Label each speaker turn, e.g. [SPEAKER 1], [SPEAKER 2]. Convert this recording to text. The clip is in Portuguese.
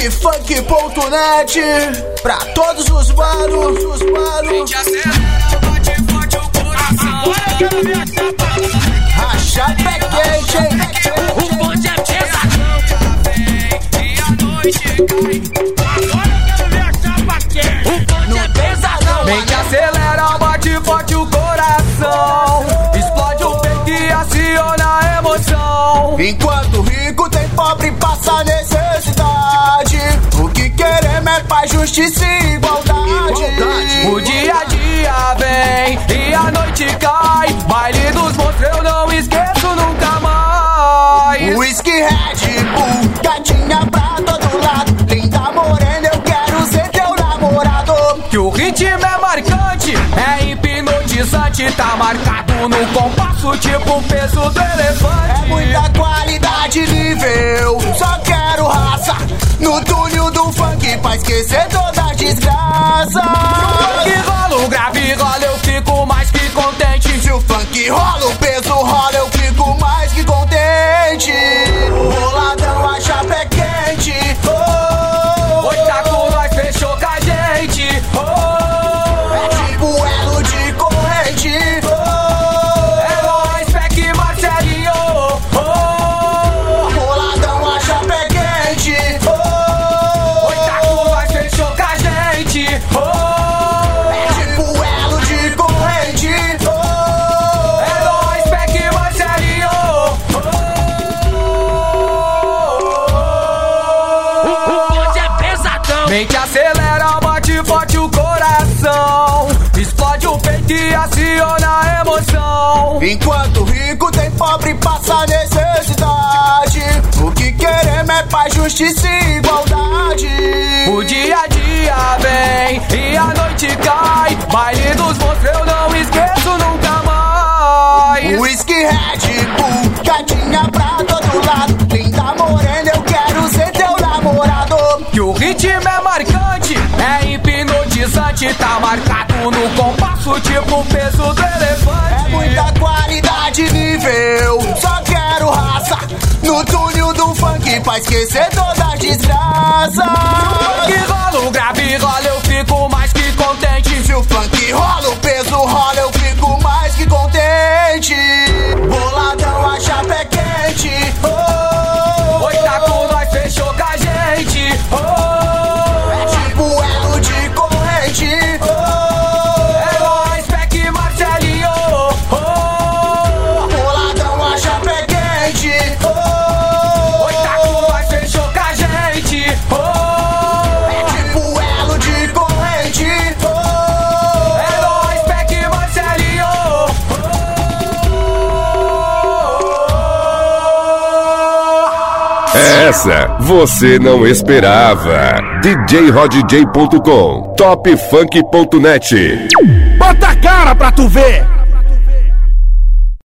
[SPEAKER 1] topfunk.net, pra todos os manos.
[SPEAKER 2] Gente acelera, bate forte o coração.
[SPEAKER 1] Racha pé quente, hein?
[SPEAKER 2] O bonde é pesadão. E a noite cai. Agora eu quero ver a chapa quente. O bonde é pesadão.
[SPEAKER 3] Mente acelera, bate forte o coração. Explode o peito e aciona a emoção.
[SPEAKER 1] Enquanto rico tem pobre, passa necessidade. O que queremos é paz, justiça e igualdade.
[SPEAKER 3] O dia a dia vem e a noite cai. Baile dos monstros eu não esqueço nunca mais.
[SPEAKER 1] Whisky, Red Bull, gatinha pra todo lado. Linda morena, eu quero ser teu namorado.
[SPEAKER 3] Que o ritmo é marcante, é hipnotizante. Tá marcado no compasso, tipo o peso do elefante.
[SPEAKER 1] É muita qualidade, nível, só quero raça. No túnel do funk pra esquecer toda a desgraça.
[SPEAKER 3] Que rola, o grave rola, eu fico mais que contente.
[SPEAKER 1] Se o funk rola, o peso rola, eu fico mais que contente. Boladão, a chapa é quente.
[SPEAKER 3] Oi, tá com nós, fechou com a gente.
[SPEAKER 1] É tipo elo de corrente.
[SPEAKER 3] É nóis, Peck Marcelinho.
[SPEAKER 1] Boladão, a chapa é quente.
[SPEAKER 3] Oi, tá com nós, fechou com a gente.
[SPEAKER 1] É tipo elo de corrente.
[SPEAKER 3] É nóis, Peck Marcelinho.
[SPEAKER 2] O bonde é pesadão.
[SPEAKER 3] Mente acelera, bate forte o coração. Explode o peito e aciona a emoção.
[SPEAKER 1] Enquanto rico tem pobre, passa necessidade. O que queremos é paz, justiça e igualdade.
[SPEAKER 3] O dia a dia vem e a noite cai. Baile dos monstros eu não esqueço nunca mais.
[SPEAKER 1] Whisky, Red Bull, gatinha pra todo lado. Linda morena, eu quero ser teu namorado.
[SPEAKER 3] Que o ritmo é marcante, é hipnotizante. Tá marcado no compasso, tipo o peso do elefante.
[SPEAKER 1] É muita qualidade, nível, só quero raça. No túnel do funk pra esquecer toda a desgraça.
[SPEAKER 3] Que rola, o grave rola, eu fico mais que contente.
[SPEAKER 1] Se o funk rola, o peso rola, eu fico mais que contente. Boladão, a chapa é quente.
[SPEAKER 3] Oi, tá com nós, fechou com a gente.
[SPEAKER 1] É tipo elo de corrente.
[SPEAKER 3] É nóis, Peck Marcelinho.
[SPEAKER 1] Boladão, a chapa é quente.
[SPEAKER 3] Oi, tá com nós, fechou com a gente.
[SPEAKER 1] É tipo elo de corrente.
[SPEAKER 3] É nóis, Peck Marcelinho.
[SPEAKER 4] Essa você não esperava. DJRodJ.com, topfunk.net.
[SPEAKER 5] Bota a cara pra tu ver!